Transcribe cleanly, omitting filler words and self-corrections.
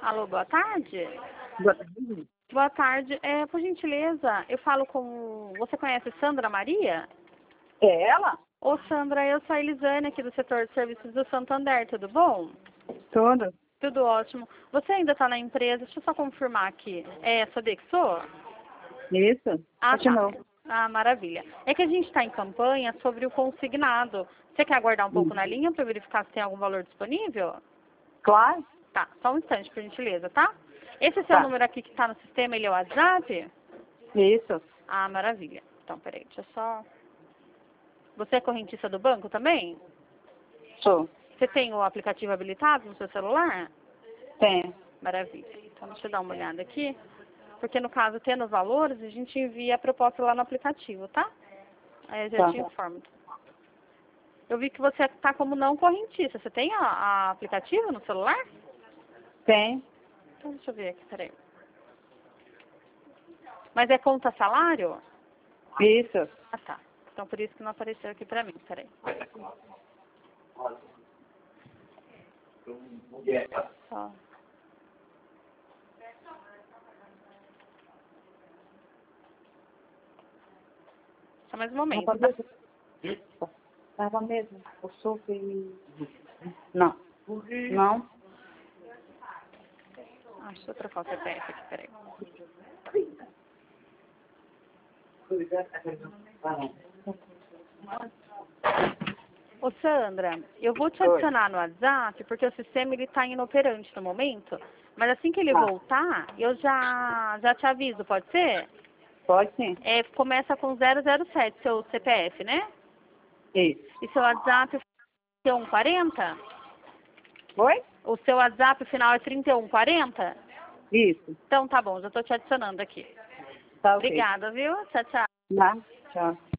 Alô, boa tarde. Boa tarde. Boa tarde. Por gentileza, eu falo com... Você conhece Sandra Maria? É ela? Ô, Sandra, eu sou a Elisane aqui do setor de serviços do Santander, tudo bom? Tudo. Tudo ótimo. Você ainda está na empresa? Deixa eu só confirmar aqui. É a Sodexo? Isso. Ah, Continuou. tá. Ah, maravilha. É que a gente está em campanha sobre o consignado. Você quer aguardar um pouco na linha para verificar se tem algum valor disponível? Claro. Tá, só um instante, por gentileza, tá? Esse seu número aqui que está no sistema, ele é o WhatsApp? Isso. Ah, maravilha. Então, peraí, deixa eu só... Você é correntista do banco também? Sou. Você tem o aplicativo habilitado no seu celular? Tem. Maravilha. Então, deixa eu dar uma olhada aqui. Porque, no caso, tendo os valores, a gente envia a proposta lá no aplicativo, tá? Aí eu já Tá. te informo. Eu vi que você está como não correntista. Você tem a aplicativo no celular? Tem. Então, deixa eu ver aqui, peraí. Mas é conta salário? Isso. Ah, tá. Então, por isso que não apareceu aqui pra mim. Peraí. Só. Só mais um momento, tá? Tava mesmo. O suco e... Não. Não. Ah, deixa eu trocar o CPF aqui, peraí. Ô, Sandra, eu vou te adicionar no WhatsApp, porque o sistema ele tá inoperante no momento. Mas assim que ele voltar, eu já te aviso, pode ser? Pode sim. Começa com 007, seu CPF, né? Isso. E seu WhatsApp é 3140? Oi? O seu WhatsApp final é 3140? Isso. Então tá bom, já tô te adicionando aqui. Tá ok. Obrigada, viu? Tchau, tchau. Tá. Tchau.